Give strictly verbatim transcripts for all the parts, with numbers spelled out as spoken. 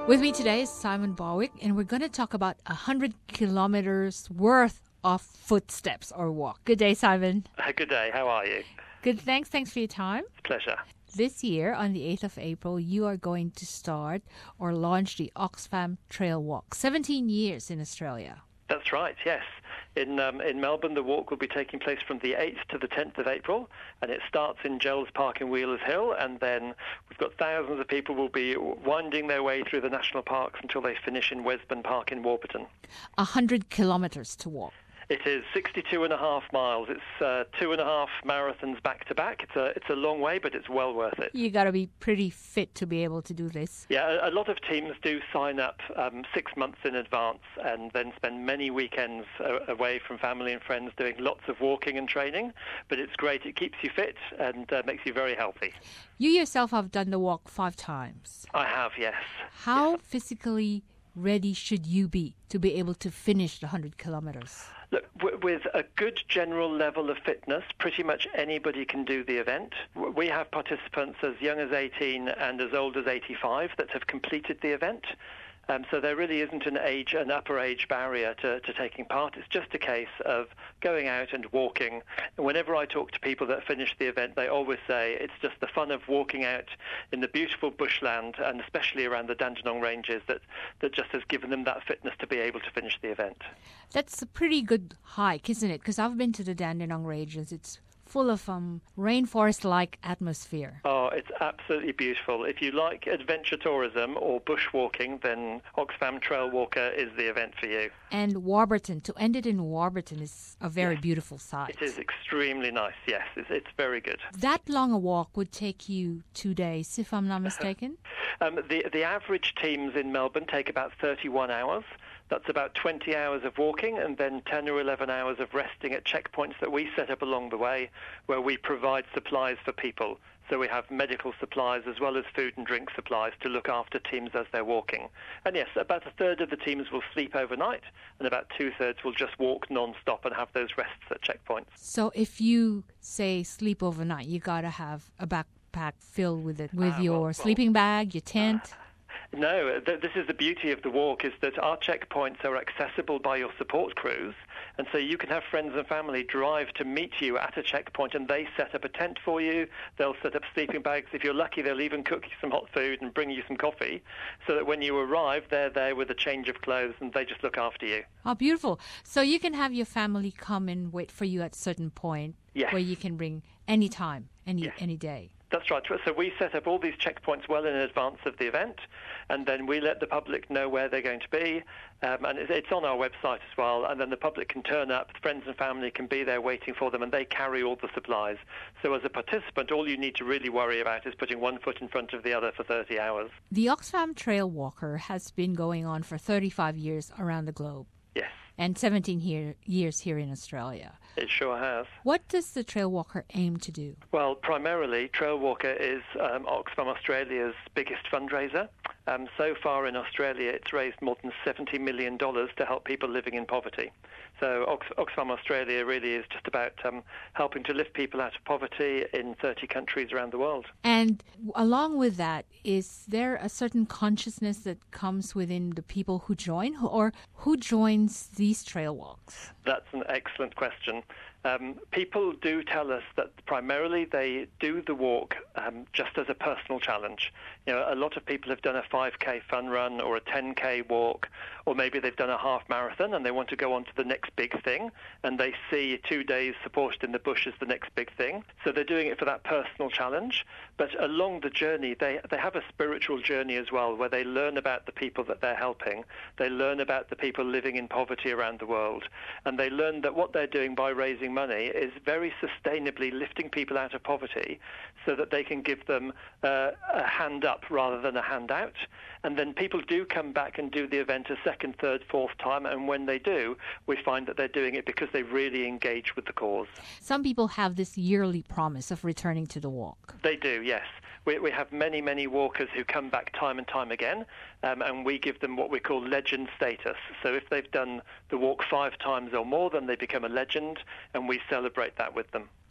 With me today is Simon Barwick, and we're going to talk about one hundred kilometers worth of footsteps or walk. Good day, Simon. Uh, Good day. How are you? Good, thanks. Thanks for your time. Pleasure. This year, on the eighth of April, you are going to start or launch the Oxfam Trail Walk. seventeen years in Australia. That's right, yes. In um, in Melbourne, the walk will be taking place from the eighth to the tenth of April, and it starts in Jells Park in Wheelers Hill, and then we've got thousands of people will be winding their way through the national parks until they finish in Wesburn Park in Warburton. one hundred kilometers to walk. It is sixty-two and a half miles. It's uh, two and a half marathons back to back. It's a it's a long way, but it's well worth it. You got to be pretty fit to be able to do this. Yeah, a, a lot of teams do sign up um, six months in advance and then spend many weekends uh, away from family and friends doing lots of walking and training. But it's great. It keeps you fit and uh, makes you very healthy. You yourself have done the walk five times. I have, yes. How yes. physically ready should you be to be able to finish the one hundred kilometers? Look, w- with a good general level of fitness, pretty much anybody can do the event. W- We have participants as young as eighteen and as old as eighty-five that have completed the event. Um, so there really isn't an age, an upper age barrier to, to taking part. It's just a case of going out and walking. And whenever I talk to people that finish the event, they always say it's just the fun of walking out in the beautiful bushland, and especially around the Dandenong Ranges, that, that just has given them that fitness to be able to finish the event. That's a pretty good hike, isn't it? Because I've been to the Dandenong Ranges. It's full of um, rainforest-like atmosphere. Oh, it's absolutely beautiful. If you like adventure tourism or bushwalking, then Oxfam Trail Walker is the event for you. And Warburton, to end it in Warburton is a very yes. beautiful site. It is extremely nice, yes. It's, it's very good. That long a walk would take you two days, if I'm not mistaken? um, the, the average teams in Melbourne take about thirty-one hours. That's about twenty hours of walking and then ten or eleven hours of resting at checkpoints that we set up along the way, where we provide supplies for people. So we have medical supplies as well as food and drink supplies to look after teams as they're walking. And yes, about a third of the teams will sleep overnight, and about two-thirds will just walk non-stop and have those rests at checkpoints. So if you, say, sleep overnight, you got to have a backpack filled with it, with uh, your well, well, sleeping bag, your tent? Uh, No, th- this is the beauty of the walk, is that our checkpoints are accessible by your support crews, and so you can have friends and family drive to meet you at a checkpoint, and they set up a tent for you. They'll set up sleeping bags. If you're lucky, they'll even cook you some hot food and bring you some coffee, so that when you arrive, they're there with a change of clothes, and they just look after you. Oh, beautiful. So you can have your family come and wait for you at a certain point, yes. where you can bring any time, any yes. any day. That's right. So we set up all these checkpoints well in advance of the event, and then we let the public know where they're going to be, um, and it's on our website as well, and then the public can turn up, friends and family can be there waiting for them, and they carry all the supplies. So as a participant, all you need to really worry about is putting one foot in front of the other for thirty hours. The Oxfam Trail Walker has been going on for thirty-five years around the globe. Yes. And seventeen here, years here in Australia. It sure has. What does the Trail Walker aim to do? Well, primarily, Trail Walker is um, Oxfam Australia's biggest fundraiser. Um, so far in Australia, it's raised more than seventy million dollars to help people living in poverty. So Ox- Oxfam Australia really is just about um, helping to lift people out of poverty in thirty countries around the world. And along with that, is there a certain consciousness that comes within the people who join, or who joins these trail walks? That's an excellent question. Um, people do tell us that primarily they do the walk um, just as a personal challenge. You know, a lot of people have done a five K fun run or a ten K walk, or maybe they've done a half marathon and they want to go on to the next big thing, and they see two days supported in the bush as the next big thing. So they're doing it for that personal challenge. But along the journey, they, they have a spiritual journey as well, where they learn about the people that they're helping. They learn about the people living in poverty around the world. And they learn that what they're doing by raising money is very sustainably lifting people out of poverty so that they can give them uh, a hand up rather than a handout. And then people do come back and do the event a second, third, fourth time, and when they do, we find that they're doing it because they really engage with the cause. Some people have this yearly promise of returning to the walk. They do, yes. We, we have many, many walkers who come back time and time again, um, and we give them what we call legend status. So if they've done the walk five times or more, then they become a legend, and we celebrate that with them.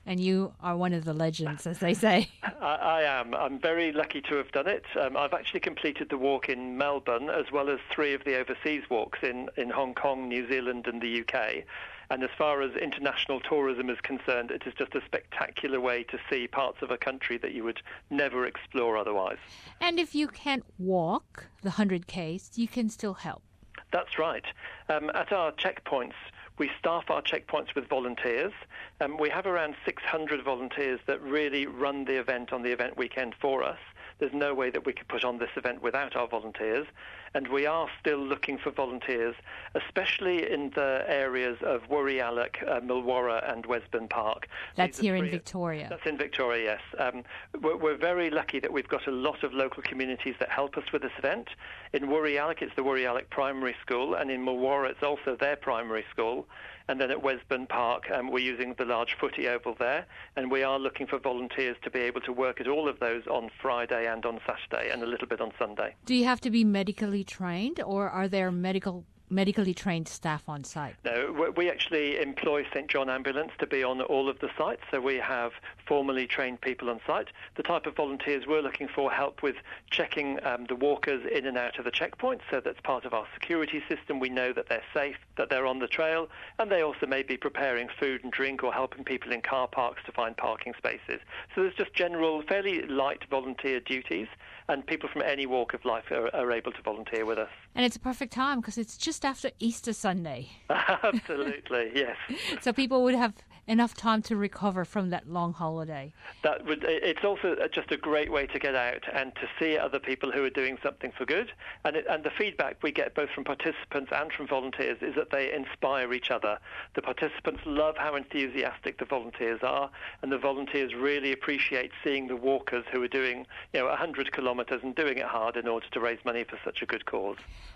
And you are one of the legends, as they say. I, I am. I'm very lucky to have done it. Um, I've actually completed the walk in Melbourne, as well as three of the overseas walks in, in Hong Kong, New Zealand and the U K. And as far as international tourism is concerned, it is just a spectacular way to see parts of a country that you would never explore otherwise. And if you can't walk the one hundred Ks, you can still help. That's right. Um, at our checkpoints, we staff our checkpoints with volunteers. Um, we have around six hundred volunteers that really run the event on the event weekend for us. There's no way that we could put on this event without our volunteers. And we are still looking for volunteers, especially in the areas of Woorollaluk, uh, Milwarra and Wesburn Park. That's here in Victoria. That's in Victoria, yes. Um, we're, we're very lucky that we've got a lot of local communities that help us with this event. In Woorollaluk, it's the Woorollaluk Primary School, and in Milwarra, it's also their primary school. And then at Wesburn Park, um, we're using the large footy oval there, and we are looking for volunteers to be able to work at all of those on Friday and on Saturday, and a little bit on Sunday. Do you have to be medically trained, or are there medical medically trained staff on site? No, we actually employ Saint John Ambulance to be on all of the sites, so we have formally trained people on site. The type of volunteers we're looking for help with checking um, the walkers in and out of the checkpoints, so that's part of our security system. We know that they're safe, that they're on the trail, and they also may be preparing food and drink or helping people in car parks to find parking spaces. So there's just general, fairly light volunteer duties, and people from any walk of life are, are able to volunteer with us. And it's a perfect time because it's just after Easter Sunday. Absolutely, yes. So people would have enough time to recover from that long holiday. That would. It's also just a great way to get out and to see other people who are doing something for good. And, it, and the feedback we get both from participants and from volunteers is that they inspire each other. The participants love how enthusiastic the volunteers are, and the volunteers really appreciate seeing the walkers who are doing, you know, one hundred kilometres and doing it hard in order to raise money for such a good cause.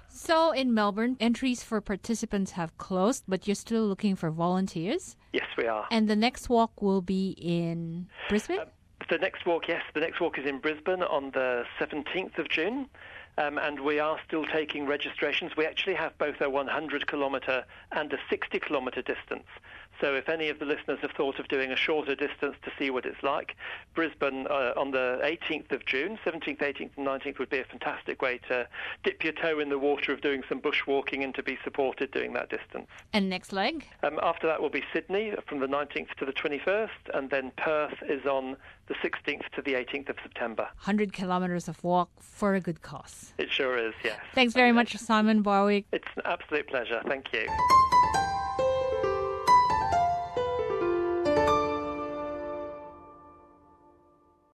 So in Melbourne, entries for participants have closed, but you're still looking for volunteers? Yes, we are. And the next walk will be in Brisbane? Uh, the next walk, yes, the next walk is in Brisbane on the seventeenth of June. Um, and we are still taking registrations. We actually have both a one hundred kilometre and a sixty kilometre distance. So if any of the listeners have thought of doing a shorter distance to see what it's like, Brisbane uh, on the eighteenth of June, seventeenth, eighteenth and nineteenth would be a fantastic way to dip your toe in the water of doing some bushwalking and to be supported doing that distance. And next leg? Um, after that will be Sydney from the nineteenth to the twenty-first, and then Perth is on the sixteenth to the eighteenth of September. one hundred kilometres of walk for a good cause. It sure is, yes. Thanks very much, Simon Barwick. It's an absolute pleasure. Thank you.